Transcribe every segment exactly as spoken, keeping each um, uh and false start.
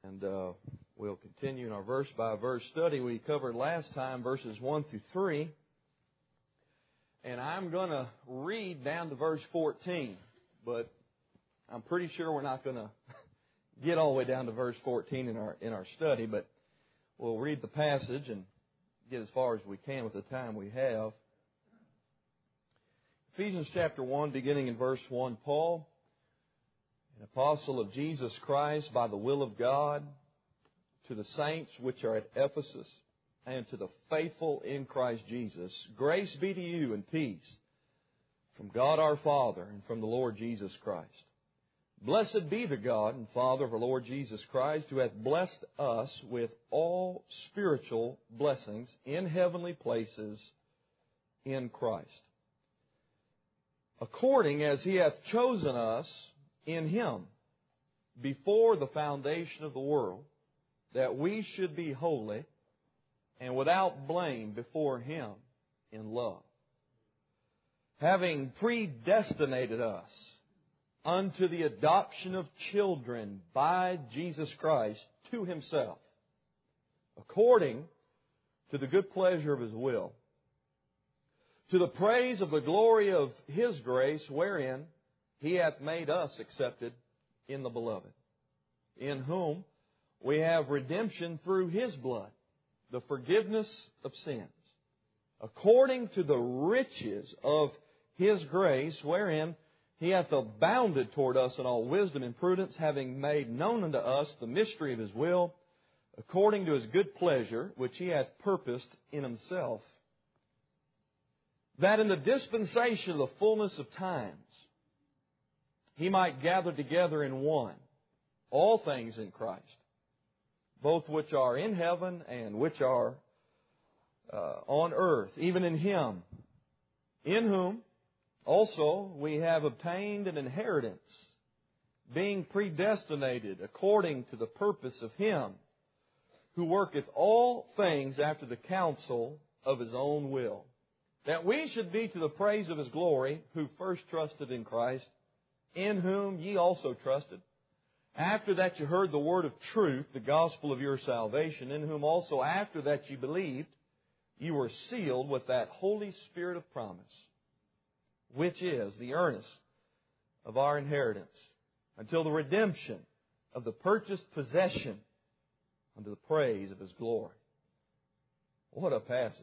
And uh, we'll continue in our verse-by-verse study. We covered last time verses one through three. And I'm going to read down to verse fourteen. But I'm pretty sure we're not going to get all the way down to verse fourteen in our in our study. But we'll read the passage and get as far as we can with the time we have. Ephesians chapter one, beginning in verse one, Paul, an apostle of Jesus Christ by the will of God, to the saints which are at Ephesus, and to the faithful in Christ Jesus, grace be to you and peace from God our Father and from the Lord Jesus Christ. Blessed be the God and Father of our Lord Jesus Christ, who hath blessed us with all spiritual blessings in heavenly places in Christ, according as He hath chosen us in Him before the foundation of the world, that we should be holy and without blame before Him in love, having predestinated us unto the adoption of children by Jesus Christ to Himself, according to the good pleasure of His will, to the praise of the glory of His grace, wherein He hath made us accepted in the Beloved, in whom we have redemption through His blood, the forgiveness of sins, according to the riches of His grace, wherein He hath abounded toward us in all wisdom and prudence, having made known unto us the mystery of His will, according to His good pleasure, which He hath purposed in Himself, that in the dispensation of the fullness of times He might gather together in one all things in Christ, both which are in heaven and which are uh, on earth, even in Him, in whom also we have obtained an inheritance, being predestinated according to the purpose of Him, who worketh all things after the counsel of His own will, that we should be to the praise of His glory, who first trusted in Christ, in whom ye also trusted, after that you heard the word of truth, the gospel of your salvation, in whom also after that you believed, you were sealed with that Holy Spirit of promise, which is the earnest of our inheritance, until the redemption of the purchased possession, unto the praise of His glory. What a passage.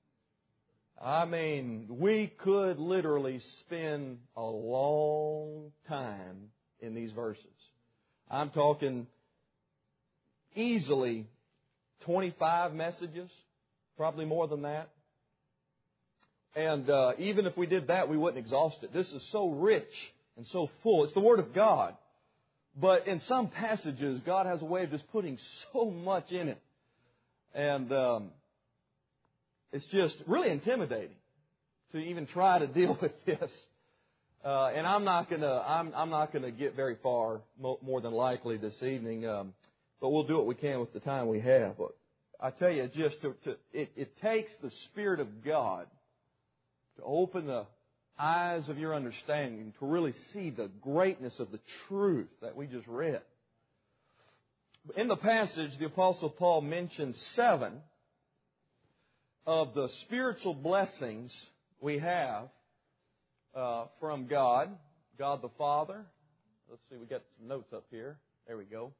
I mean, we could literally spend a long time in these verses. I'm talking easily twenty-five messages, probably more than that. And uh, even if we did that, we wouldn't exhaust it. This is so rich and so full. It's the Word of God. But in some passages, God has a way of just putting so much in it. And um, it's just really intimidating to even try to deal with this. Uh, and I'm not gonna, I'm, I'm not gonna get very far, mo- more than likely this evening. Um, but we'll do what we can with the time we have. But I tell you, just to, to it, it takes the Spirit of God to open the eyes of your understanding to really see the greatness of the truth that we just read. In the passage, the Apostle Paul mentions seven of the spiritual blessings we have uh, from God, God the Father. Let's see, we got some notes up here. There we go.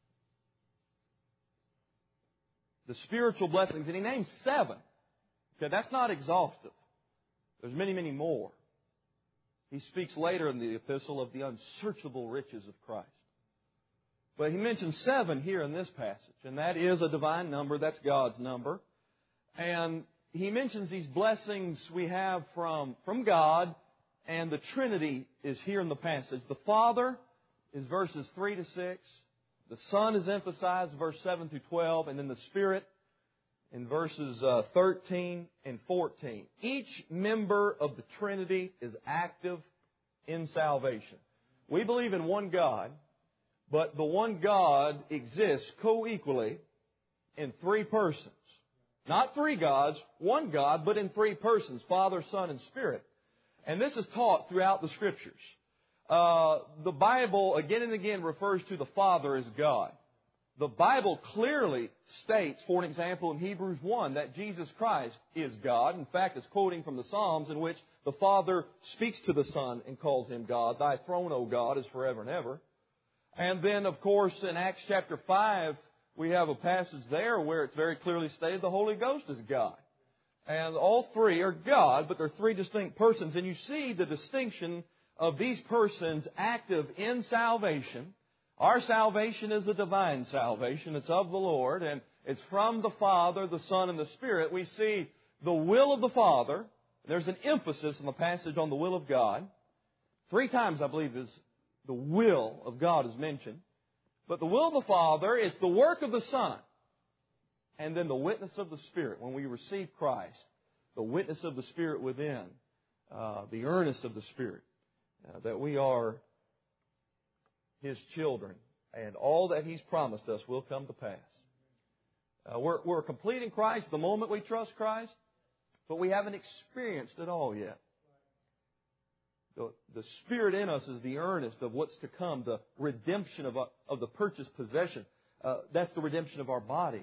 The spiritual blessings, and he names seven. Okay, that's not exhaustive. There's many, many more. He speaks later in the epistle of the unsearchable riches of Christ. But he mentions seven here in this passage, and that is a divine number. That's God's number. And he mentions these blessings we have from, from God, and the Trinity is here in the passage. The Father is verses three to six. The Son is emphasized, verse seven through twelve, and then the Spirit in verses uh, thirteen and fourteen. Each member of the Trinity is active in salvation. We believe in one God, but the one God exists co-equally in three persons. Not three gods, one God, but in three persons, Father, Son, and Spirit. And this is taught throughout the Scriptures. Uh, the Bible again and again refers to the Father as God. The Bible clearly states, for an example, in Hebrews one, that Jesus Christ is God. In fact, it's quoting from the Psalms in which the Father speaks to the Son and calls Him God. Thy throne, O God, is forever and ever. And then, of course, in Acts chapter five, we have a passage there where it's very clearly stated the Holy Ghost is God. And all three are God, but they're three distinct persons. And you see the distinction of these persons active in salvation. Our salvation is a divine salvation. It's of the Lord, and it's from the Father, the Son, and the Spirit. We see the will of the Father. There's an emphasis in the passage on the will of God. Three times, I believe, is the will of God is mentioned. But the will of the Father is the work of the Son. And then the witness of the Spirit. When we receive Christ, the witness of the Spirit within, uh, the earnest of the Spirit, uh, that we are His children, and all that He's promised us will come to pass. Uh, we're, we're complete in Christ the moment we trust Christ, but we haven't experienced it all yet. The, the Spirit in us is the earnest of what's to come, the redemption of, a, of the purchased possession. Uh, that's the redemption of our body.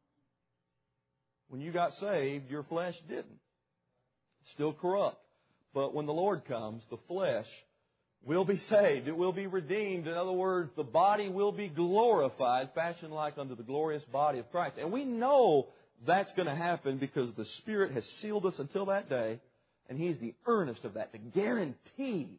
When you got saved, your flesh didn't. It's still corrupt. But when the Lord comes, the flesh will be saved. It will be redeemed. In other words, the body will be glorified, fashioned like unto the glorious body of Christ. And we know that's going to happen because the Spirit has sealed us until that day, and He's the earnest of that, the guarantee.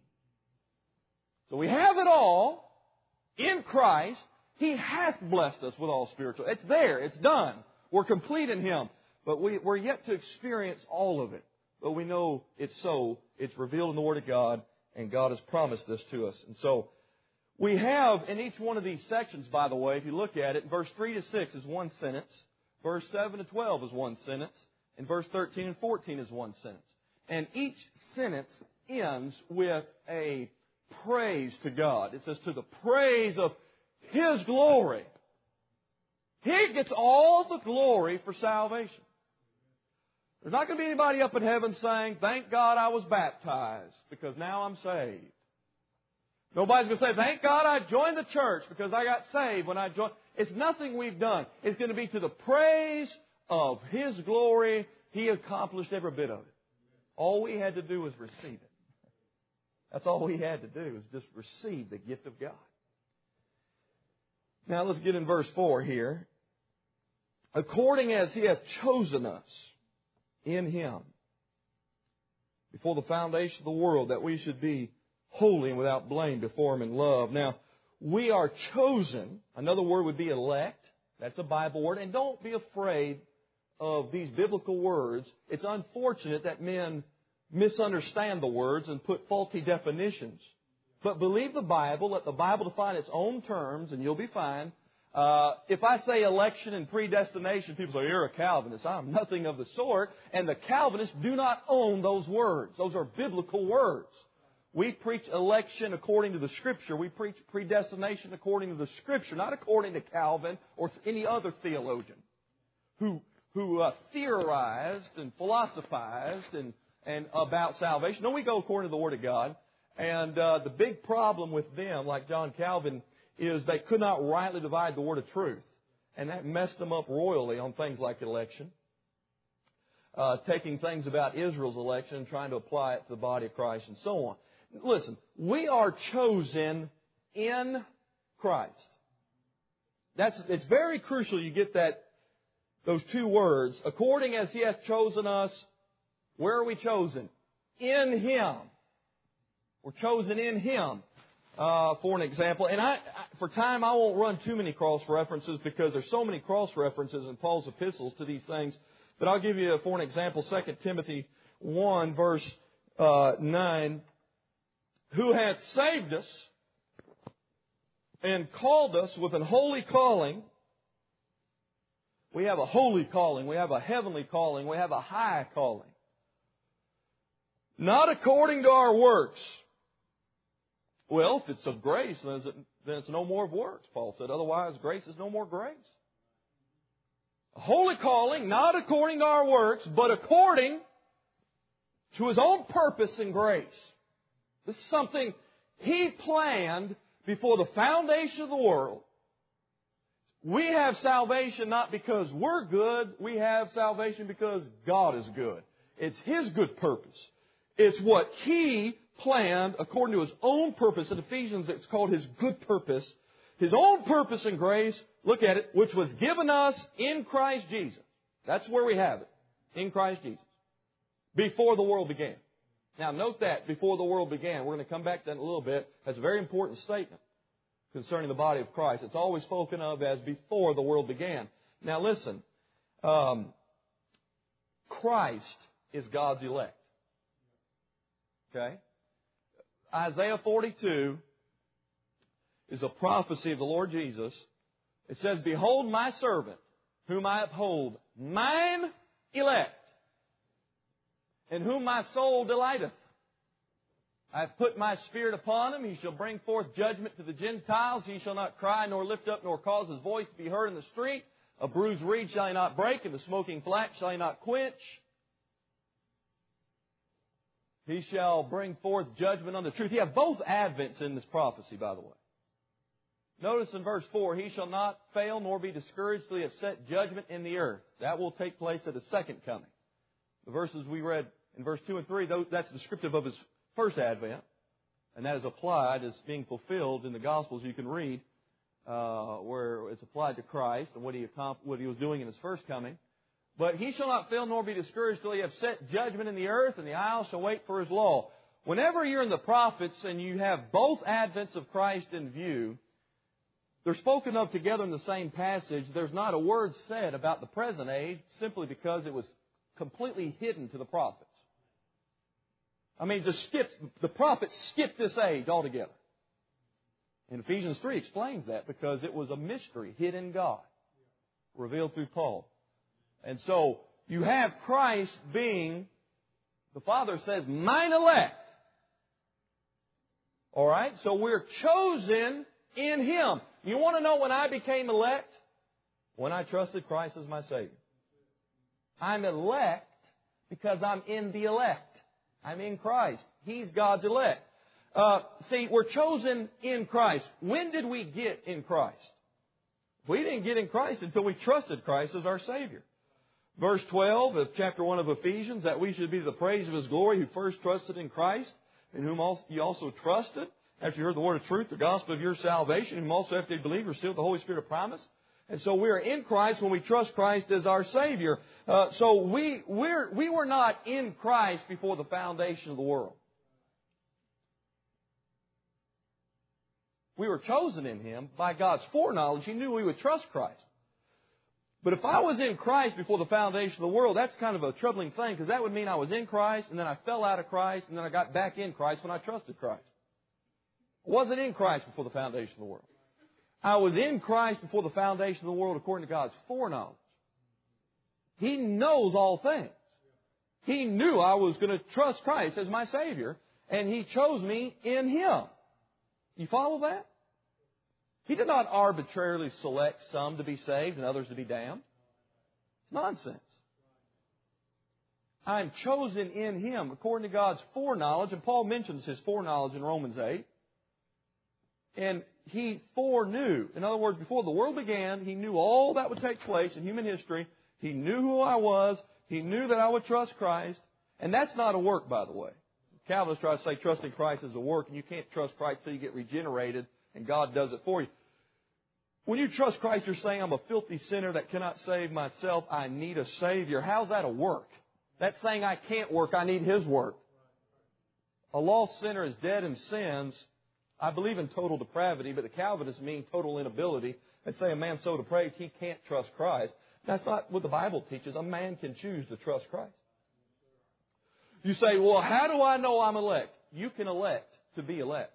So we have it all in Christ. He hath blessed us with all spiritual. It's there. It's done. We're complete in Him. But we, we're yet to experience all of it. But we know it's so. It's revealed in the Word of God. And God has promised this to us. And so we have in each one of these sections, by the way, if you look at it, verse three to six is one sentence. Verse seven to twelve is one sentence. And verse thirteen and fourteen is one sentence. And each sentence ends with a praise to God. It says, to the praise of His glory. He gets all the glory for salvation. There's not going to be anybody up in heaven saying, thank God I was baptized because now I'm saved. Nobody's going to say, thank God I joined the church because I got saved when I joined. It's nothing we've done. It's going to be to the praise of His glory. He accomplished every bit of it. All we had to do was receive it. That's all we had to do was just receive the gift of God. Now let's get in verse four here. According as He hath chosen us in Him before the foundation of the world, that we should be holy and without blame before Him in love. Now, we are chosen. Another word would be elect. That's a Bible word. And don't be afraid of these biblical words. It's unfortunate that men misunderstand the words and put faulty definitions. But believe the Bible. Let the Bible define its own terms, and you'll be fine. Uh, if I say election and predestination, people say, you're a Calvinist. I'm nothing of the sort. And the Calvinists do not own those words. Those are biblical words. We preach election according to the Scripture. We preach predestination according to the Scripture, not according to Calvin or any other theologian who who uh, theorized and philosophized and, and about salvation. No, we go according to the Word of God. And uh, the big problem with them, like John Calvin, is they could not rightly divide the word of truth. And that messed them up royally on things like election. Uh, taking things about Israel's election and trying to apply it to the body of Christ and so on. Listen, we are chosen in Christ. That's, it's very crucial you get that, those two words. According as He hath chosen us, where are we chosen? In Him. We're chosen in Him. Uh, for an example, and I, I, for time, I won't run too many cross-references because there's so many cross-references in Paul's epistles to these things. But I'll give you, for an example, Second Timothy one, verse uh, nine, who hath saved us and called us with an holy calling. We have a holy calling. We have a heavenly calling. We have a high calling. Not according to our works. Well, if it's of grace, then it's no more of works, Paul said. Otherwise, grace is no more grace. A holy calling, not according to our works, but according to His own purpose and grace. This is something He planned before the foundation of the world. We have salvation not because we're good. We have salvation because God is good. It's His good purpose. It's what He planned according to His own purpose. In Ephesians, it's called His good purpose. His own purpose and grace, look at it, which was given us in Christ Jesus. That's where we have it. In Christ Jesus. Before the world began. Now note that, before the world began. We're going to come back to that in a little bit. That's a very important statement concerning the body of Christ. It's always spoken of as before the world began. Now listen, um, Christ is God's elect. Okay? Isaiah forty-two is a prophecy of the Lord Jesus. It says, Behold my servant, whom I uphold, mine elect, in whom my soul delighteth. I have put my Spirit upon him. He shall bring forth judgment to the Gentiles. He shall not cry, nor lift up, nor cause his voice to be heard in the street. A bruised reed shall he not break, and a smoking flax shall he not quench. He shall bring forth judgment on the truth. You have both advents in this prophecy, by the way. Notice in verse four, He shall not fail nor be discouraged till He have set judgment in the earth. That will take place at His second coming. The verses we read in verse two and three, that's descriptive of His first advent, and that is applied as being fulfilled in the Gospels. You can read uh, where it's applied to Christ and what he, what he was doing in His first coming. But He shall not fail nor be discouraged till He have set judgment in the earth, and the isles shall wait for His law. Whenever you're in the prophets and you have both advents of Christ in view, they're spoken of together in the same passage. There's not a word said about the present age simply because it was completely hidden to the prophets. I mean, just skips, the prophets skipped this age altogether. And Ephesians three explains that because it was a mystery hid in God, revealed through Paul. And so you have Christ being, the Father says, mine elect. All right? So we're chosen in Him. You want to know when I became elect? When I trusted Christ as my Savior. I'm elect because I'm in the elect. I'm in Christ. He's God's elect. Uh, see, we're chosen in Christ. When did we get in Christ? We didn't get in Christ until we trusted Christ as our Savior. Verse twelve of chapter one of Ephesians, that we should be to the praise of His glory who first trusted in Christ, in whom also, you also trusted, after you heard the word of truth, the gospel of your salvation, whom also after you believe, received the Holy Spirit of promise. And so we are in Christ when we trust Christ as our Savior. Uh, so we we're, we were not in Christ before the foundation of the world. We were chosen in Him by God's foreknowledge. He knew we would trust Christ. But if I was in Christ before the foundation of the world, that's kind of a troubling thing, because that would mean I was in Christ, and then I fell out of Christ, and then I got back in Christ when I trusted Christ. I wasn't in Christ before the foundation of the world. I was in Christ before the foundation of the world according to God's foreknowledge. He knows all things. He knew I was going to trust Christ as my Savior, and He chose me in Him. You follow that? He did not arbitrarily select some to be saved and others to be damned. It's nonsense. I'm chosen in Him according to God's foreknowledge, and Paul mentions His foreknowledge in Romans eight. And He foreknew. In other words, before the world began, He knew all that would take place in human history. He knew who I was. He knew that I would trust Christ. And that's not a work, by the way. Calvinists try to say trusting Christ is a work, and you can't trust Christ until you get regenerated, and God does it for you. When you trust Christ, you're saying, I'm a filthy sinner that cannot save myself. I need a Savior. How's that a work? That's saying I can't work. I need His work. A lost sinner is dead in sins. I believe in total depravity, but the Calvinists mean total inability. They say a man so depraved he can't trust Christ. That's not what the Bible teaches. A man can choose to trust Christ. You say, well, how do I know I'm elect? You can elect to be elect.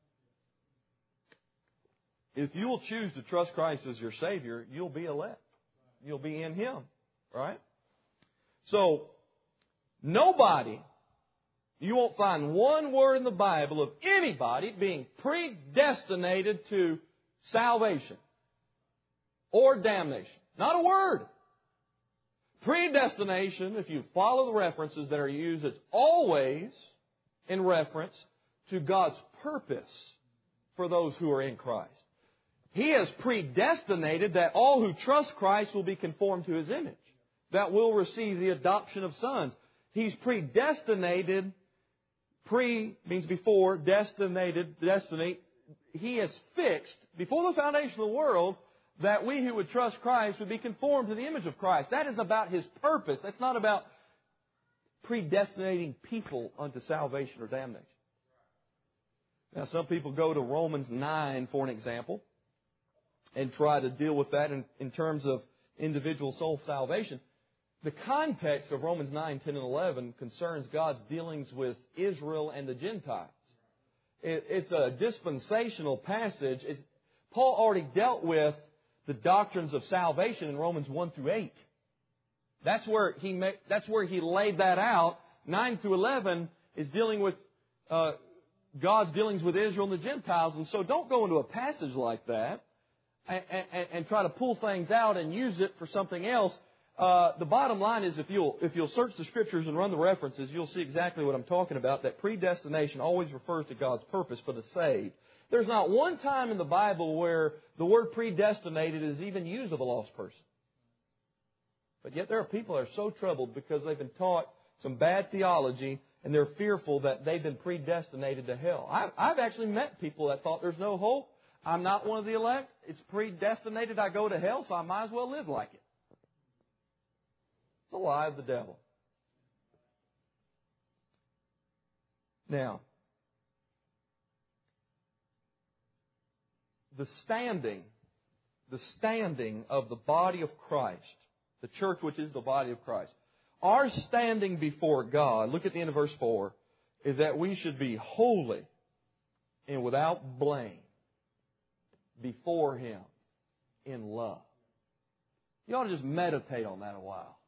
If you will choose to trust Christ as your Savior, you'll be elect. You'll be in Him. Right? So, nobody, you won't find one word in the Bible of anybody being predestinated to salvation or damnation. Not a word. Predestination, if you follow the references that are used, it's always in reference to God's purpose for those who are in Christ. He has predestinated that all who trust Christ will be conformed to His image, that will receive the adoption of sons. He's predestinated, pre means before, destinated, destiny. He has fixed, before the foundation of the world, that we who would trust Christ would be conformed to the image of Christ. That is about His purpose. That's not about predestinating people unto salvation or damnation. Now, some people go to Romans nine for an example and try to deal with that in, in terms of individual soul salvation. The context of Romans nine, ten, and eleven concerns God's dealings with Israel and the Gentiles. It, it's a dispensational passage. It's, Paul already dealt with the doctrines of salvation in Romans one through eight. That's where he ma- that's where he laid that out. nine through eleven is dealing with uh, God's dealings with Israel and the Gentiles. And so don't go into a passage like that and, and, and try to pull things out and use it for something else. Uh, the bottom line is if you'll, if you'll search the Scriptures and run the references, you'll see exactly what I'm talking about, that predestination always refers to God's purpose for the saved. There's not one time in the Bible where the word predestinated is even used of a lost person. But yet there are people that are so troubled because they've been taught some bad theology and they're fearful that they've been predestinated to hell. I've, I've actually met people that thought there's no hope. I'm not one of the elect. It's predestinated I go to hell, so I might as well live like it. It's a lie of the devil. Now, the standing, the standing of the body of Christ, the church which is the body of Christ, our standing before God, look at the end of verse four, is that we should be holy and without blame before Him in love. You ought to just meditate on that a while.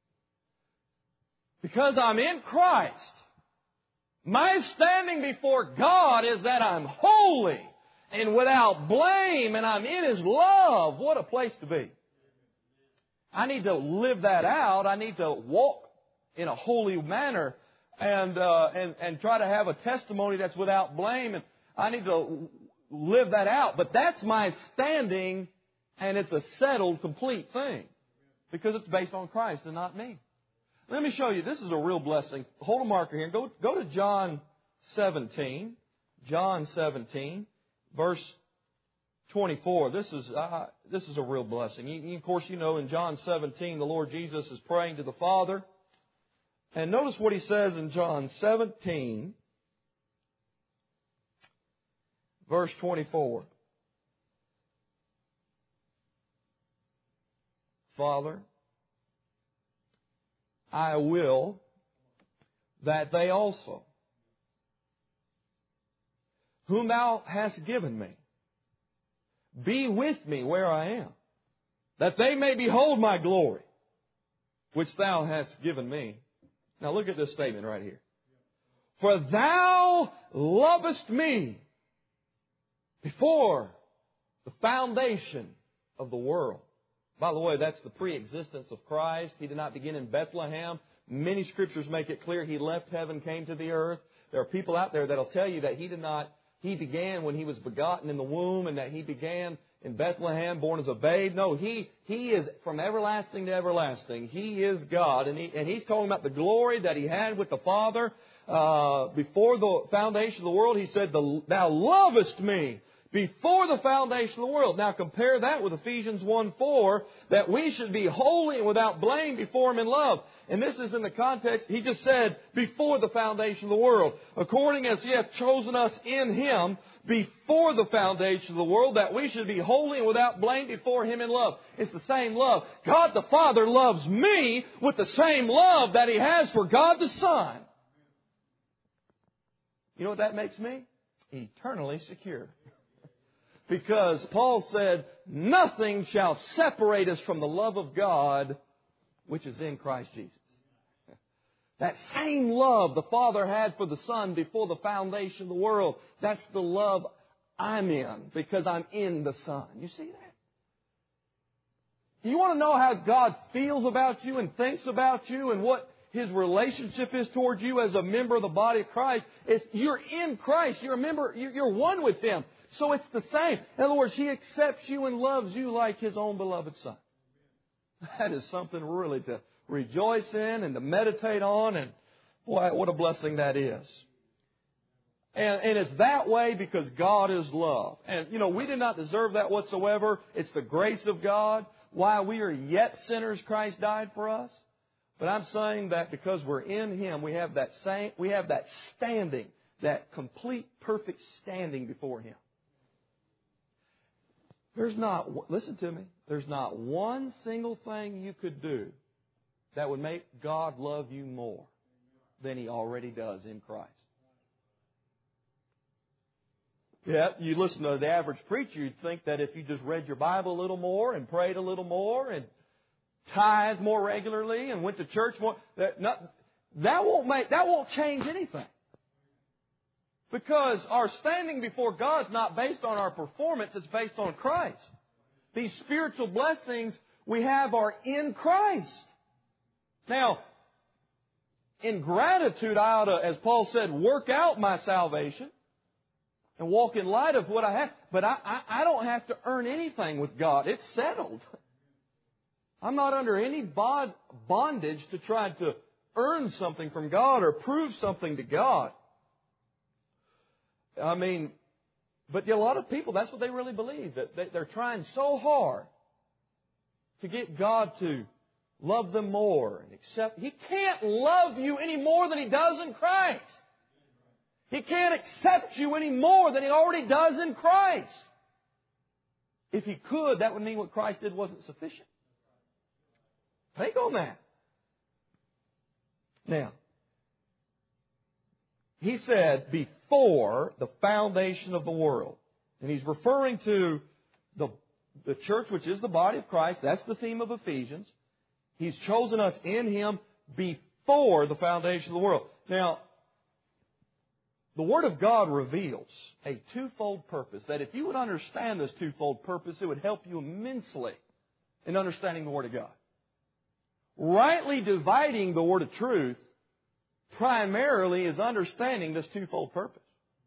Because I'm in Christ, my standing before God is that I'm holy and without blame, and I'm in His love. What a place to be. I need to live that out. I need to walk in a holy manner and, uh, and, and try to have a testimony that's without blame. And I need to live that out. But that's my standing, and it's a settled, complete thing. Because it's based on Christ and not me. Let me show you. This is a real blessing. Hold a marker here. Go, go to John seventeen. John seventeen, verse twenty-four. This is uh, this is a real blessing. You, you, of course, you know in John seventeen, the Lord Jesus is praying to the Father. And notice what He says in John seventeen, verse twenty-four. Father, I will that they also, whom Thou hast given me, be with me where I am, that they may behold my glory, which Thou hast given me. Now look at this statement right here. For Thou lovest me before the foundation of the world. By the way, that's the pre-existence of Christ. He did not begin in Bethlehem. Many Scriptures make it clear He left heaven, came to the earth. There are people out there that will tell you that He did not, He began when He was begotten in the womb and that He began in Bethlehem, born as a babe. No, He He is from everlasting to everlasting. He is God. And, he, and He's talking about the glory that He had with the Father. Uh, before the foundation of the world, He said, Thou lovest me before the foundation of the world. Now compare that with Ephesians one four, that we should be holy and without blame before Him in love. And this is in the context, He just said, before the foundation of the world. According as He hath chosen us in Him before the foundation of the world, that we should be holy and without blame before Him in love. It's the same love. God the Father loves me with the same love that He has for God the Son. You know what that makes me? Eternally secure. Because Paul said, nothing shall separate us from the love of God, which is in Christ Jesus. That same love the Father had for the Son before the foundation of the world, that's the love I'm in because I'm in the Son. You see that? You want to know how God feels about you and thinks about you and what His relationship is towards you as a member of the body of Christ? It's, you're in Christ. You're a member. You're one with Him. So it's the same. In other words, He accepts you and loves you like His own beloved Son. That is something really to rejoice in and to meditate on. And boy, what a blessing that is. And, and it's that way because God is love. And, you know, we did not deserve that whatsoever. It's the grace of God. While we are yet sinners, Christ died for us. But I'm saying that because we're in Him, we have that same, we have that standing, that complete, perfect standing before Him. There's not, listen to me, there's not one single thing you could do that would make God love you more than He already does in Christ. Yeah, you listen to the average preacher, you'd think that if you just read your Bible a little more and prayed a little more and tithed more regularly and went to church more, that, not, that won't make, that won't change anything. Because our standing before God is not based on our performance, it's based on Christ. These spiritual blessings we have are in Christ. Now, in gratitude, I ought to, as Paul said, work out my salvation and walk in light of what I have. But I, I, I don't have to earn anything with God. It's settled. I'm not under any bond, bondage to try to earn something from God or prove something to God. I mean, but a lot of people, that's what they really believe, that they're trying so hard to get God to love them more and accept. He can't love you any more than He does in Christ. He can't accept you any more than He already does in Christ. If He could, that would mean what Christ did wasn't sufficient. Think on that. Now, He said, before the foundation of the world. And He's referring to the, the church, which is the body of Christ. That's the theme of Ephesians. He's chosen us in Him before the foundation of the world. Now, the Word of God reveals a twofold purpose. That if you would understand this twofold purpose, it would help you immensely in understanding the Word of God. Rightly dividing the Word of truth primarily is understanding this twofold purpose.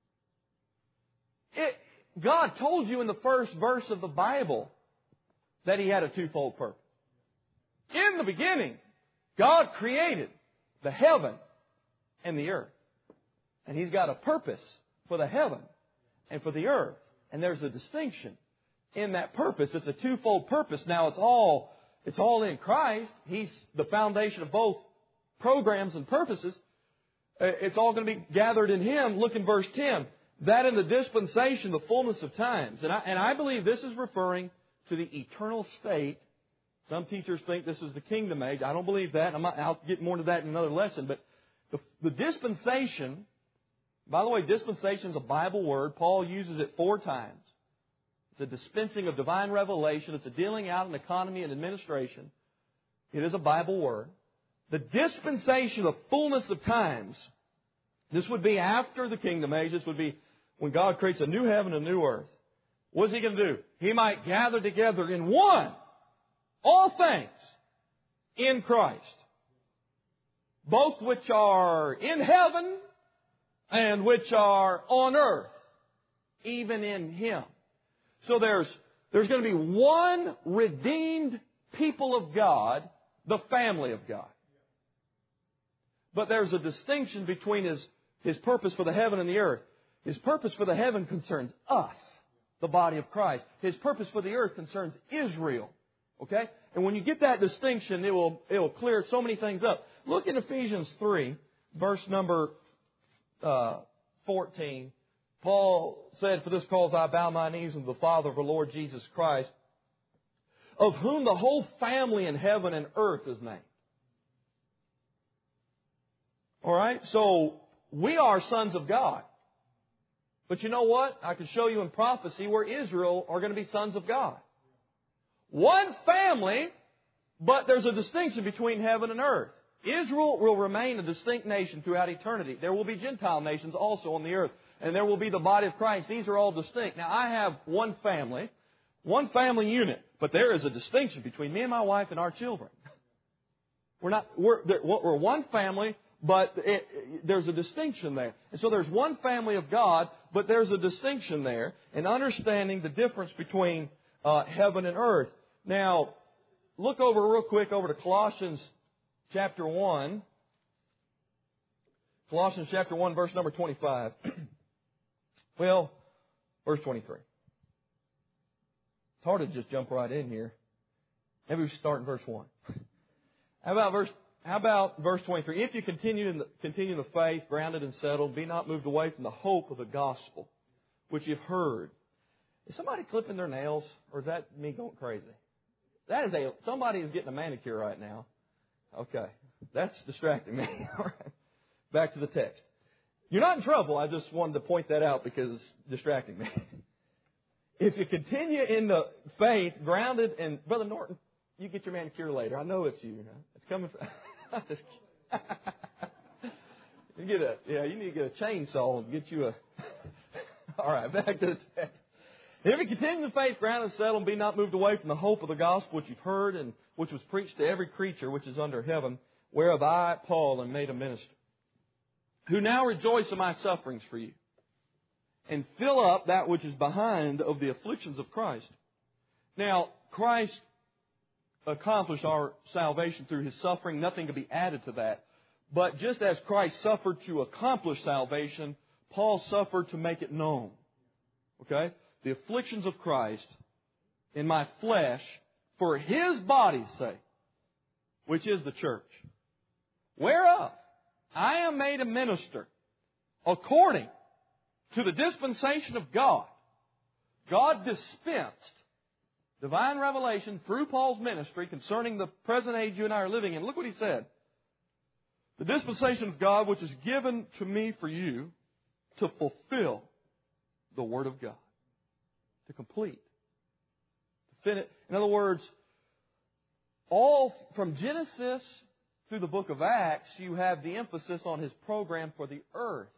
It, God told you in the first verse of the Bible that He had a twofold purpose. In the beginning, God created the heaven and the earth. And He's got a purpose for the heaven and for the earth. And there's a distinction in that purpose. It's a twofold purpose. Now, it's all, it's all in Christ. He's the foundation of both programs and purposes. It's all going to be gathered in Him. Look in verse ten. That in the dispensation, the fullness of times. And I, and I believe this is referring to the eternal state. Some teachers think this is the kingdom age. I don't believe that. I'm not, I'll get more into that in another lesson. But the, the dispensation, by the way, dispensation is a Bible word. Paul uses it four times. It's a dispensing of divine revelation. It's a dealing out in economy and administration. It is a Bible word. The dispensation of fullness of times, this would be after the kingdom age. This would be when God creates a new heaven and a new earth. What is He going to do? He might gather together in one all things in Christ, both which are in heaven and which are on earth, even in Him. So there's, there's going to be one redeemed people of God, the family of God. But there's a distinction between His, His purpose for the heaven and the earth. His purpose for the heaven concerns us, the body of Christ. His purpose for the earth concerns Israel. Okay? And when you get that distinction, it will, it will clear so many things up. Look in Ephesians three, verse number uh, fourteen. Paul said, "For this cause I bow my knees unto the Father of our Lord Jesus Christ, of whom the whole family in heaven and earth is named." All right? So, we are sons of God. But you know what? I can show you in prophecy where Israel are going to be sons of God. One family, but there's a distinction between heaven and earth. Israel will remain a distinct nation throughout eternity. There will be Gentile nations also on the earth. And there will be the body of Christ. These are all distinct. Now, I have one family, one family unit. But there is a distinction between me and my wife and our children. We're not, we're, we're one family, but it, it, there's a distinction there. And so there's one family of God, but there's a distinction there in understanding the difference between uh, heaven and earth. Now, look over real quick over to Colossians chapter one. Colossians chapter one, verse number twenty-five. Well, verse twenty-three. It's hard to just jump right in here. Maybe we should start in verse one. How about verse How about verse twenty-three? If you continue in the, continue in the faith, grounded and settled, be not moved away from the hope of the gospel, which you've heard. Is somebody clipping their nails, or is that me going crazy? That is a somebody is getting a manicure right now. Okay, that's distracting me. All right, back to the text. You're not in trouble. I just wanted to point that out because it's distracting me. If you continue in the faith, grounded, and Brother Norton, you get your manicure later. I know it's you. It's coming from. you get a yeah. You need to get a chainsaw and get you a. All right, back to the text. If you continue in the faith, grounded and settled, and be not moved away from the hope of the gospel which you've heard and which was preached to every creature which is under heaven, whereof I, Paul, am made a minister, who now rejoice in my sufferings for you, and fill up that which is behind of the afflictions of Christ. Now, Christ accomplished our salvation through His suffering. Nothing can be added to that. But just as Christ suffered to accomplish salvation, Paul suffered to make it known. Okay? The afflictions of Christ in my flesh for His body's sake, which is the church. Whereof I am made a minister according to the dispensation of God. God dispensed divine revelation through Paul's ministry concerning the present age you and I are living in. Look what he said. The dispensation of God which is given to me for you to fulfill the Word of God. To complete. To finish. In other words, all from Genesis through the book of Acts, you have the emphasis on His program for the earth.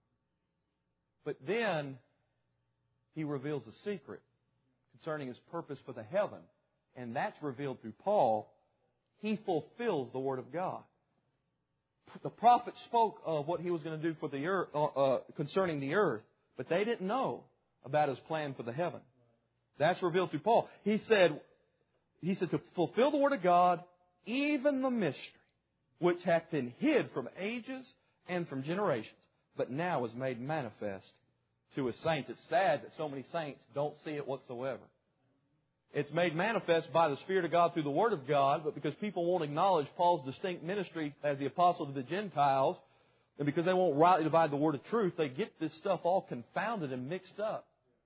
But then He reveals a secret concerning His purpose for the heaven. And that's revealed through Paul. He fulfills the Word of God. The prophet spoke of what He was going to do for the earth, uh, uh, concerning the earth, but they didn't know about His plan for the heaven. That's revealed through Paul. He said, he said to fulfill the Word of God, even the mystery, which hath been hid from ages and from generations, but now is made manifest to His saints. It's sad that so many saints don't see it whatsoever. It's made manifest by the Spirit of God through the Word of God, but because people won't acknowledge Paul's distinct ministry as the apostle to the Gentiles, and because they won't rightly divide the Word of truth, they get this stuff all confounded and mixed up.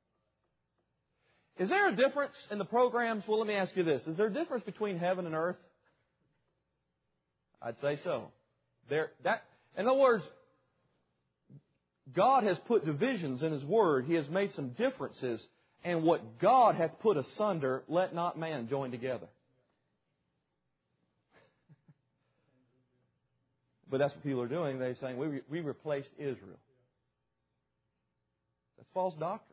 Is there a difference in the programs? Well, let me ask you this. Is there a difference between heaven and earth? I'd say so. There, that, in other words, God has put divisions in His Word. He has made some differences. And what God hath put asunder, let not man join together. But that's what people are doing. They're saying, we, re- we replaced Israel. That's false doctrine.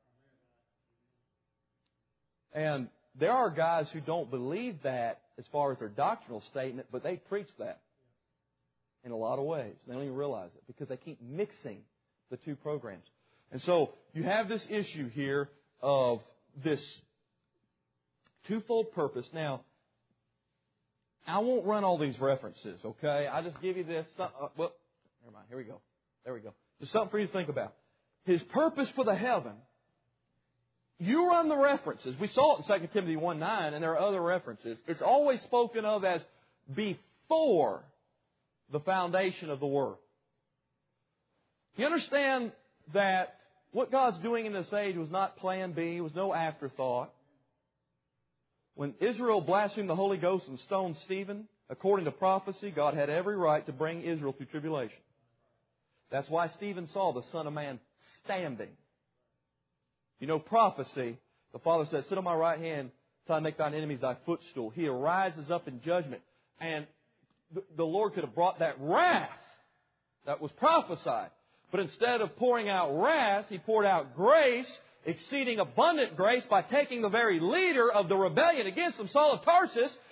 And there are guys who don't believe that as far as their doctrinal statement, but they preach that in a lot of ways. They don't even realize it because they keep mixing the two programs. And so you have this issue here of this twofold purpose. Now, I won't run all these references, okay? I just give you this. Uh, well, never mind. Here we go. There we go. Just something for you to think about. His purpose for the heaven. You run the references. We saw it in Second Timothy one nine, and there are other references. It's always spoken of as before the foundation of the world. You understand that what God's doing in this age was not plan B, was no afterthought. When Israel blasphemed the Holy Ghost and stoned Stephen, according to prophecy, God had every right to bring Israel through tribulation. That's why Stephen saw the Son of Man standing. You know, prophecy, the Father says, sit on my right hand till I make thine enemies thy footstool. He arises up in judgment. And the Lord could have brought that wrath that was prophesied. But instead of pouring out wrath, He poured out grace, exceeding abundant grace, by taking the very leader of the rebellion against him, Saul of Tarsus,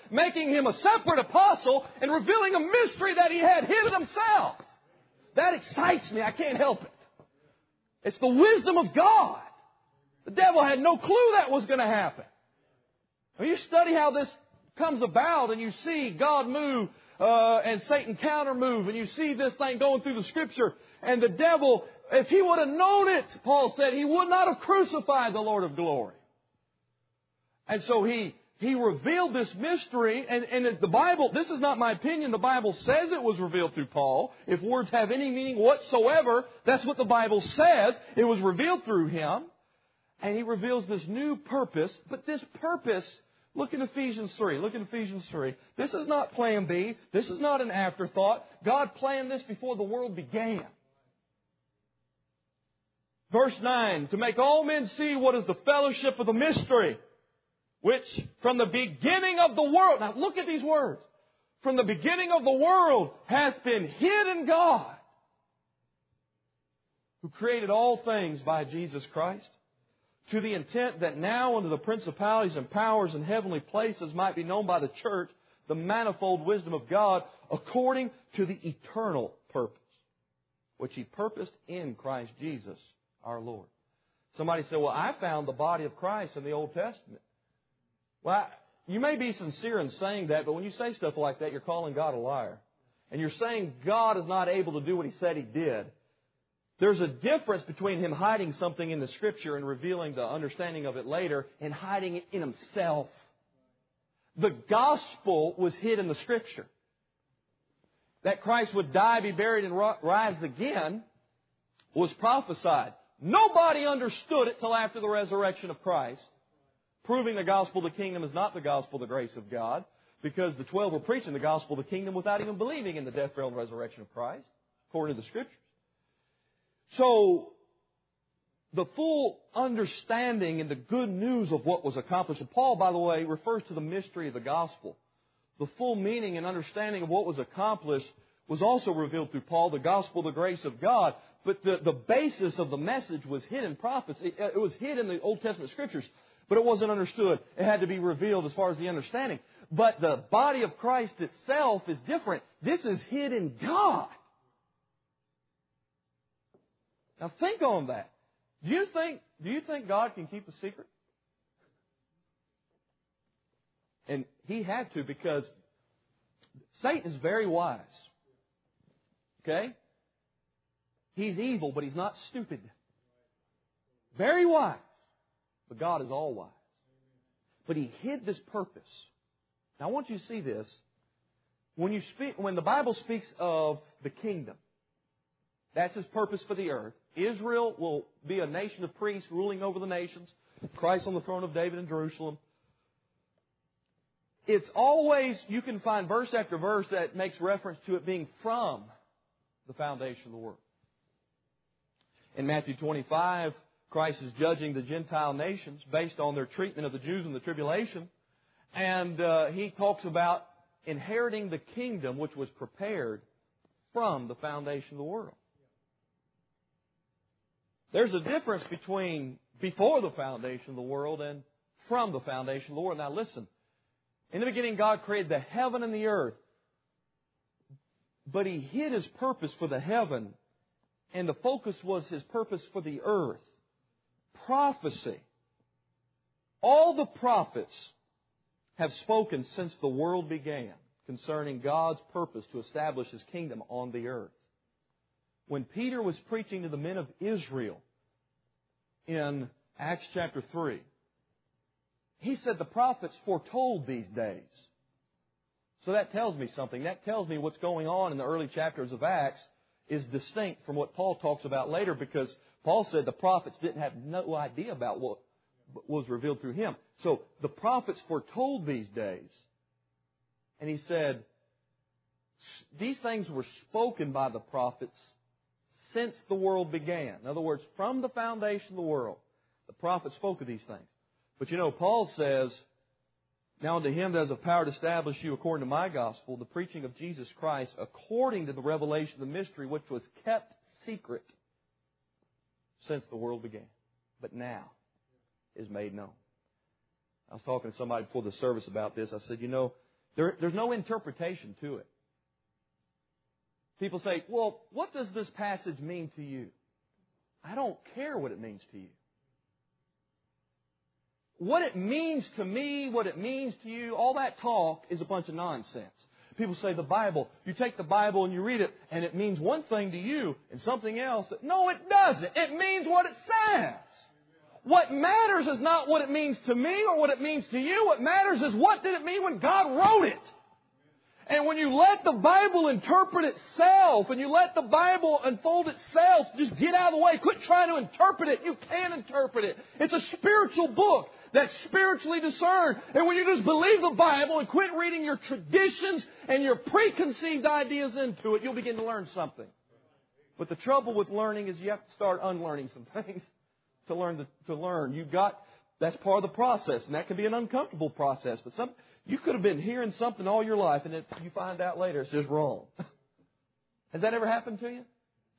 making him a separate apostle and revealing a mystery that he had hidden himself. That excites me. I can't help it. It's the wisdom of God. The devil had no clue that was going to happen. When you study how this comes about and you see God move uh, and Satan counter move and you see this thing going through the Scripture and the devil, if he would have known it, Paul said, he would not have crucified the Lord of glory. And so he he revealed this mystery, and, and the Bible, this is not my opinion, the Bible says it was revealed through Paul. If words have any meaning whatsoever, that's what the Bible says. It was revealed through him. And he reveals this new purpose, but this purpose, look in Ephesians three, look in Ephesians three. This is not plan B, this is not an afterthought. God planned this before the world began. Verse nine, to make all men see what is the fellowship of the mystery, which from the beginning of the world, now look at these words, from the beginning of the world has been hid in God, who created all things by Jesus Christ, to the intent that now under the principalities and powers in heavenly places might be known by the church the manifold wisdom of God according to the eternal purpose, which He purposed in Christ Jesus our Lord. Somebody said, well, I found the body of Christ in the Old Testament. Well, you may be sincere in saying that, but when you say stuff like that, you're calling God a liar. And you're saying God is not able to do what He said He did. There's a difference between Him hiding something in the Scripture and revealing the understanding of it later and hiding it in Himself. The gospel was hid in the Scripture. That Christ would die, be buried, and rise again was prophesied. Nobody understood it till after the resurrection of Christ, proving the gospel of the kingdom is not the gospel of the grace of God, because the twelve were preaching the gospel of the kingdom without even believing in the death, burial, and resurrection of Christ, according to the Scriptures. So, the full understanding and the good news of what was accomplished, and Paul, by the way, refers to the mystery of the gospel. The full meaning and understanding of what was accomplished was also revealed through Paul, the gospel, the grace of God. But the, the basis of the message was hid in prophets. It, it was hid in the Old Testament Scriptures, but it wasn't understood. It had to be revealed as far as the understanding. But the body of Christ itself is different. This is hid in God. Now think on that. Do you think, do you think God can keep a secret? And He had to, because Satan is very wise. Okay? He's evil, but he's not stupid. Very wise. But God is all wise. But He hid this purpose. Now I want you to see this. When you speak, when the Bible speaks of the kingdom, that's His purpose for the earth. Israel will be a nation of priests ruling over the nations. Christ on the throne of David in Jerusalem. It's always, you can find verse after verse that makes reference to it being from the foundation of the world. In Matthew twenty-five, Christ is judging the Gentile nations based on their treatment of the Jews in the tribulation. And uh, He talks about inheriting the kingdom which was prepared from the foundation of the world. There's a difference between before the foundation of the world and from the foundation of the world. Now listen, in the beginning God created the heaven and the earth, but He hid His purpose for the heaven, and the focus was His purpose for the earth. Prophecy. All the prophets have spoken since the world began concerning God's purpose to establish His kingdom on the earth. When Peter was preaching to the men of Israel in Acts chapter three, he said the prophets foretold these days. So that tells me something. That tells me what's going on in the early chapters of Acts is distinct from what Paul talks about later, because Paul said the prophets didn't have no idea about what was revealed through him. So the prophets foretold these days. And he said, these things were spoken by the prophets since the world began. In other words, from the foundation of the world, the prophets spoke of these things. But you know, Paul says, now unto Him that has a power to establish you according to my gospel, the preaching of Jesus Christ, according to the revelation of the mystery which was kept secret since the world began, but now is made known. I was talking to somebody before the service about this. I said, you know, There, there's no interpretation to it. People say, well, what does this passage mean to you? I don't care what it means to you. What it means to me, what it means to you, all that talk is a bunch of nonsense. People say the Bible, you take the Bible and you read it, and it means one thing to you and something else. No, it doesn't. It means what it says. What matters is not what it means to me or what it means to you. What matters is what did it mean when God wrote it. And when you let the Bible interpret itself and you let the Bible unfold itself, just get out of the way. Quit trying to interpret it. You can interpret it. It's a spiritual book that's spiritually discerned. And when you just believe the Bible and quit reading your traditions and your preconceived ideas into it, you'll begin to learn something. But the trouble with learning is you have to start unlearning some things to learn. The, to learn. You've got, that's part of the process, and that can be an uncomfortable process. But some, you could have been hearing something all your life, and it, you find out later it's just wrong. Has that ever happened to you?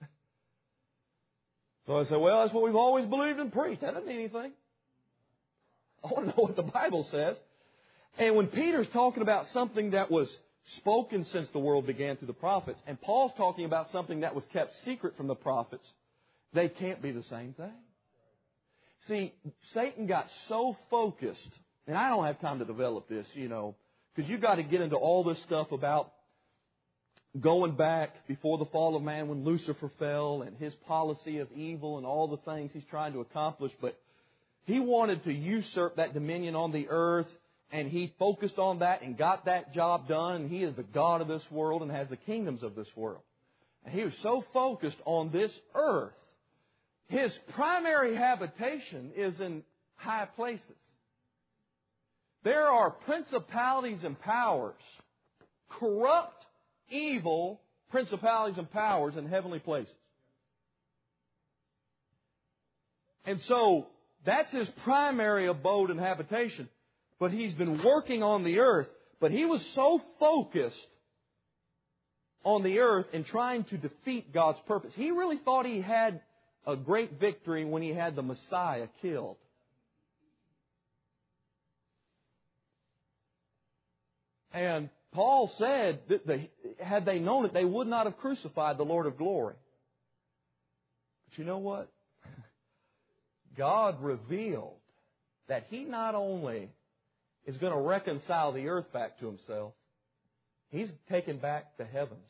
So I say, well, that's what we've always believed and preached. That doesn't mean anything. I want to know what the Bible says. And when Peter's talking about something that was spoken since the world began through the prophets, and Paul's talking about something that was kept secret from the prophets, they can't be the same thing. See, Satan got so focused, and I don't have time to develop this, you know, because you've got to get into all this stuff about going back before the fall of man when Lucifer fell and his policy of evil and all the things he's trying to accomplish. But he wanted to usurp that dominion on the earth, and he focused on that and got that job done. And he is the God of this world and has the kingdoms of this world. And he was so focused on this earth. His primary habitation is in high places. There are principalities and powers, corrupt, evil principalities and powers in heavenly places. And so that's his primary abode and habitation. But he's been working on the earth. But he was so focused on the earth and trying to defeat God's purpose. He really thought he had a great victory when he had the Messiah killed. And Paul said that they, had they known it, they would not have crucified the Lord of glory. But you know what? God revealed that He not only is going to reconcile the earth back to Himself, He's taken back the heavens.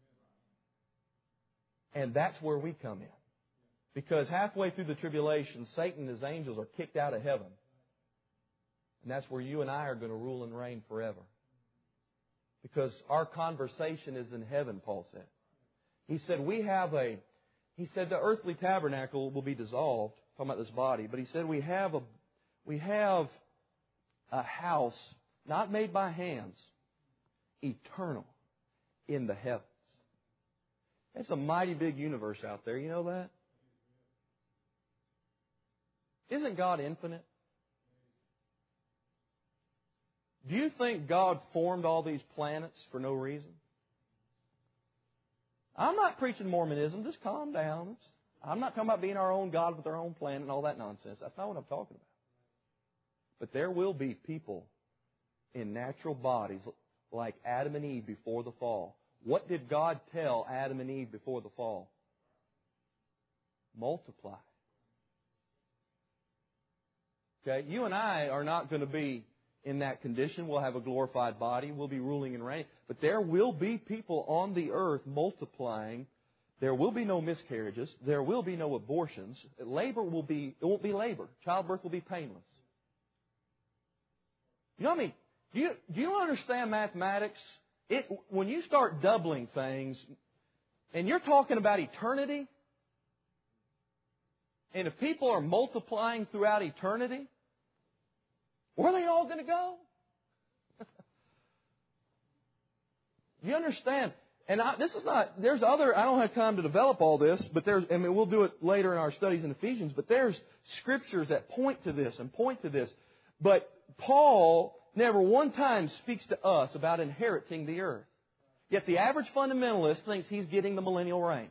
And that's where we come in. Because halfway through the tribulation, Satan and his angels are kicked out of heaven. And that's where you and I are going to rule and reign forever. Because our conversation is in heaven, Paul said. He said we have a, he said the earthly tabernacle will be dissolved, talking about this body, but he said we have a, we have a house not made by hands, eternal in the heavens. It's a mighty big universe out there. You know that? Isn't God infinite? Do you think God formed all these planets for no reason? I'm not preaching Mormonism. Just calm down. I'm not talking about being our own God with our own planet and all that nonsense. That's not what I'm talking about. But there will be people in natural bodies like Adam and Eve before the fall. What did God tell Adam and Eve before the fall? Multiply. Okay, you and I are not going to be in that condition. We'll have a glorified body. We'll be ruling and reigning. But there will be people on the earth multiplying. There will be no miscarriages. There will be no abortions. Labor will be, it won't be labor. Childbirth will be painless. You know what I mean? Do you, do you understand mathematics? It, when you start doubling things, and you're talking about eternity, and if people are multiplying throughout eternity, where are they all going to go? You understand? And I, this is not, there's other, I don't have time to develop all this, but there's, I mean, we'll do it later in our studies in Ephesians, but there's scriptures that point to this and point to this. But Paul never one time speaks to us about inheriting the earth. Yet the average fundamentalist thinks he's getting the millennial reign.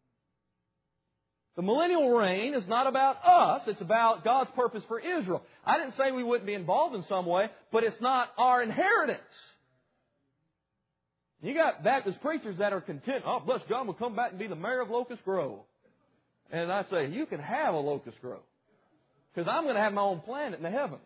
The millennial reign is not about us. It's about God's purpose for Israel. I didn't say we wouldn't be involved in some way, but it's not our inheritance. You got Baptist preachers that are content. Oh, bless God, we'll come back and be the mayor of Locust Grove. And I say, you can have a Locust Grove. Because I'm going to have my own planet in the heavens.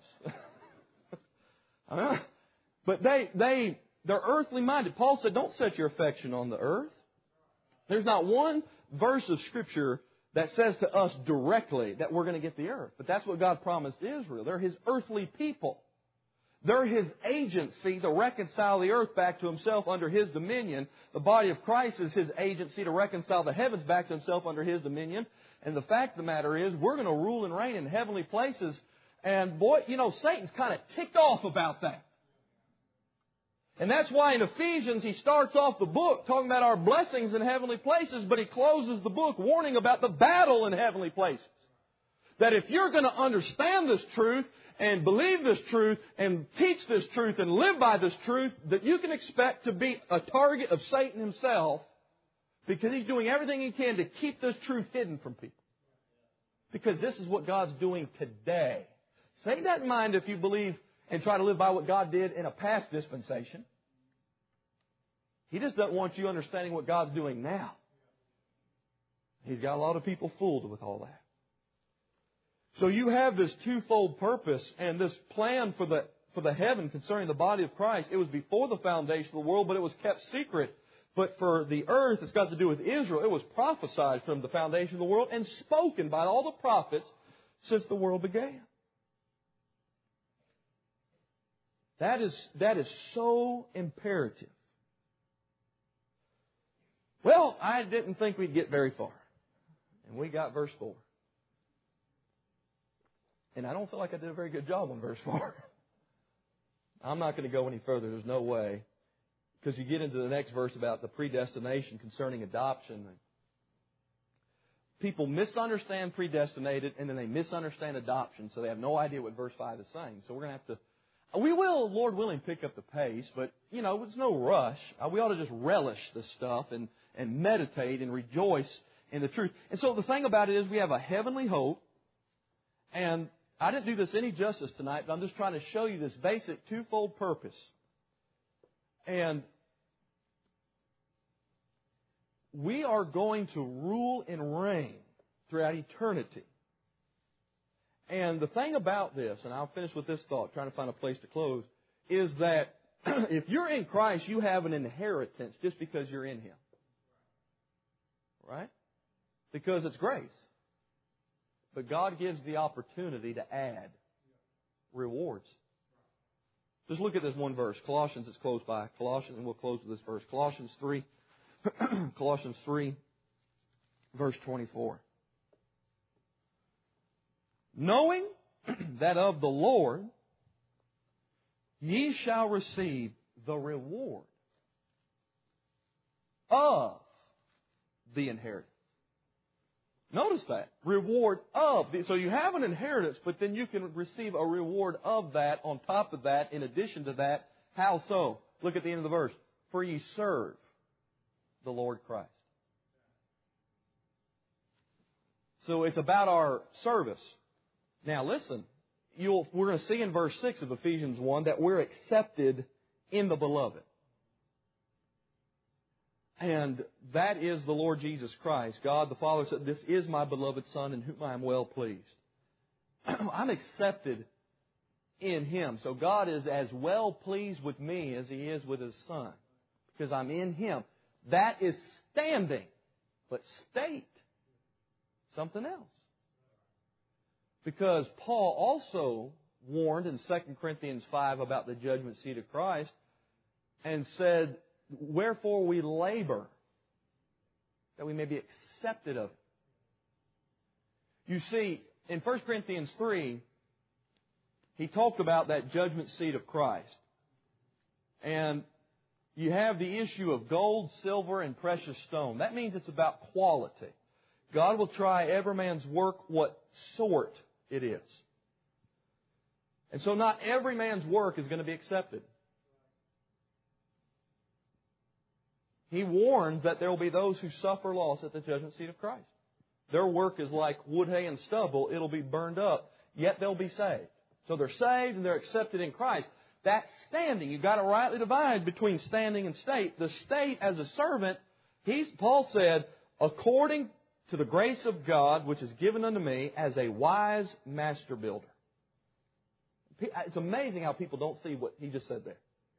But they, they, they're earthly minded. Paul said, don't set your affection on the earth. There's not one verse of Scripture that says to us directly that we're going to get the earth. But that's what God promised Israel. They're His earthly people. They're His agency to reconcile the earth back to Himself under His dominion. The body of Christ is His agency to reconcile the heavens back to Himself under His dominion. And the fact of the matter is, we're going to rule and reign in heavenly places. And boy, you know, Satan's kind of ticked off about that. And that's why in Ephesians he starts off the book talking about our blessings in heavenly places, but he closes the book warning about the battle in heavenly places. That if you're going to understand this truth and believe this truth and teach this truth and live by this truth, that you can expect to be a target of Satan himself, because he's doing everything he can to keep this truth hidden from people. Because this is what God's doing today. Satan doesn't mind if you believe and try to live by what God did in a past dispensation. He just doesn't want you understanding what God's doing now. He's got a lot of people fooled with all that. So you have this twofold purpose and this plan for the, for the heaven concerning the body of Christ. It was before the foundation of the world, but it was kept secret. But for the earth, it's got to do with Israel. It was prophesied from the foundation of the world and spoken by all the prophets since the world began. That is, that is so imperative. Well, I didn't think we'd get very far. And we got verse four. And I don't feel like I did a very good job on verse four. I'm not going to go any further. There's no way. Because you get into the next verse about the predestination concerning adoption. People misunderstand predestinated and then they misunderstand adoption. So they have no idea what verse five is saying. So we're going to have to... We will, Lord willing, pick up the pace, but, you know, it's no rush. We ought to just relish this stuff and, and meditate and rejoice in the truth. And so the thing about it is we have a heavenly hope, and I didn't do this any justice tonight, but I'm just trying to show you this basic twofold purpose. And we are going to rule and reign throughout eternity. And the thing about this, and I'll finish with this thought, trying to find a place to close, is that if you're in Christ, you have an inheritance just because you're in Him. Right? Because it's grace. But God gives the opportunity to add rewards. Just look at this one verse. Colossians is close by. Colossians, and we'll close with this verse. Colossians three. Colossians three, verse twenty-four. Knowing that of the Lord ye shall receive the reward of the inheritance. Notice that. Reward of. The, so you have an inheritance, but then you can receive a reward of that on top of that, in addition to that. How so? Look at the end of the verse. For ye serve the Lord Christ. So it's about our service. Now listen, you'll, we're going to see in verse six of Ephesians one that we're accepted in the Beloved. And that is the Lord Jesus Christ. God the Father said, this is my beloved Son in whom I am well pleased. I'm accepted in Him. So God is as well pleased with me as He is with His Son. Because I'm in Him. That is standing. But state something else. Because Paul also warned in Second Corinthians five about the judgment seat of Christ and said, wherefore we labor, that we may be accepted of it. You see, in First Corinthians three, he talked about that judgment seat of Christ. And you have the issue of gold, silver, and precious stone. That means it's about quality. God will try every man's work what sort it is. And so not every man's work is going to be accepted. He warns that there will be those who suffer loss at the judgment seat of Christ. Their work is like wood, hay, and stubble. It'll be burned up, yet they'll be saved. So they're saved and they're accepted in Christ. that standing. You've got to rightly divide between standing and state. The state as a servant, he's, Paul said, according to the grace of God, which is given unto me as a wise master builder. It's amazing how people don't see what he just said there.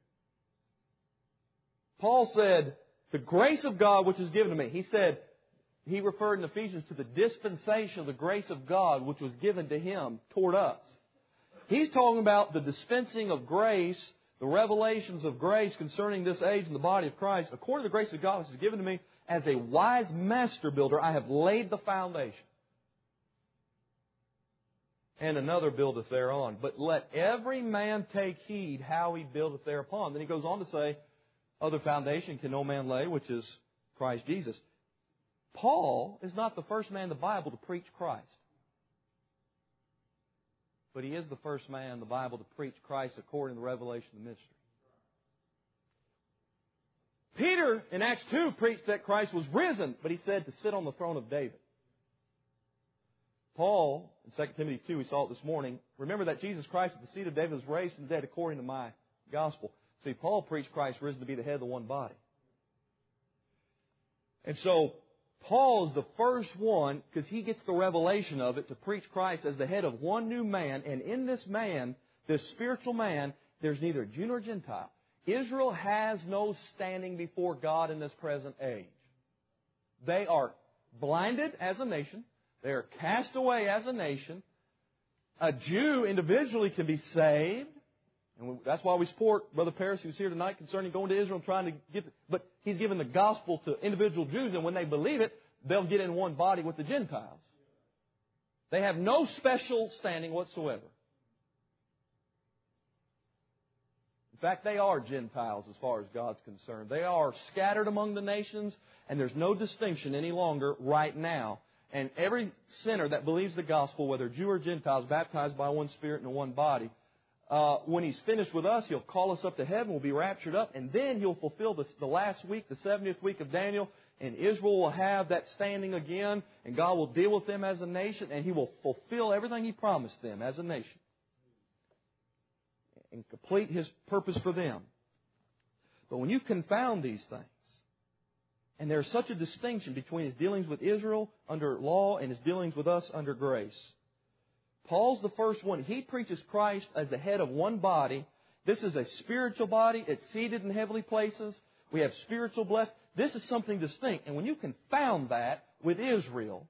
Paul said, the grace of God which is given to me. He said, he referred in Ephesians to the dispensation of the grace of God which was given to him toward us. He's talking about the dispensing of grace, the revelations of grace concerning this age in the body of Christ. According to the grace of God which is given to me, as a wise master builder, I have laid the foundation. And another buildeth thereon. But let every man take heed how he buildeth thereupon. Then he goes on to say, other foundation can no man lay, which is Christ Jesus. Paul is not the first man in the Bible to preach Christ. But he is the first man in the Bible to preach Christ according to the revelation of the mystery. Peter, in Acts two, preached that Christ was risen, but he said to sit on the throne of David. Paul, in Second Timothy two, we saw it this morning, remember that Jesus Christ at the seat of David was raised from the dead according to my gospel. See, Paul preached Christ risen to be the head of the one body. And so, Paul is the first one, because he gets the revelation of it, to preach Christ as the head of one new man. And in this man, this spiritual man, there's neither Jew nor Gentile. Israel has no standing before God in this present age. They are blinded as a nation. They are cast away as a nation. A Jew individually can be saved. And that's why we support Brother Paris, who's here tonight, concerning going to Israel and trying to get... But he's given the gospel to individual Jews, and when they believe it, they'll get in one body with the Gentiles. They have no special standing whatsoever. In fact, they are Gentiles as far as God's concerned. They are scattered among the nations, and there's no distinction any longer right now. And every sinner that believes the gospel, whether Jew or Gentile, is baptized by one Spirit and one body. Uh, when He's finished with us, He'll call us up to heaven, we'll be raptured up, and then He'll fulfill the, the last week, the seventieth week of Daniel, and Israel will have that standing again, and God will deal with them as a nation, and He will fulfill everything He promised them as a nation and complete His purpose for them. But when you confound these things, and there's such a distinction between His dealings with Israel under law and His dealings with us under grace, Paul's the first one. He preaches Christ as the head of one body. This is a spiritual body. It's seated in heavenly places. We have spiritual blessed. This is something distinct. And when you confound that with Israel,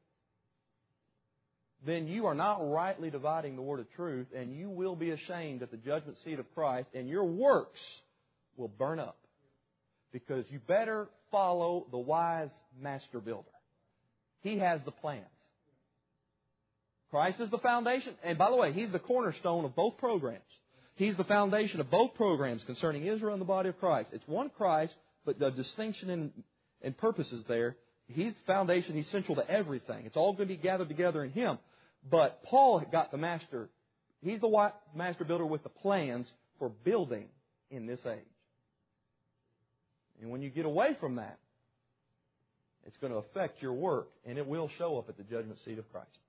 then you are not rightly dividing the word of truth, and you will be ashamed at the judgment seat of Christ, and your works will burn up. Because you better follow the wise master builder. He has the plans. Christ is the foundation. And by the way, He's the cornerstone of both programs. He's the foundation of both programs concerning Israel and the body of Christ. It's one Christ, but the distinction in, in purposes there. He's the foundation. He's central to everything. It's all going to be gathered together in Him. But Paul got the master. He's the master builder with the plans for building in this age. And when you get away from that, it's going to affect your work, and it will show up at the judgment seat of Christ.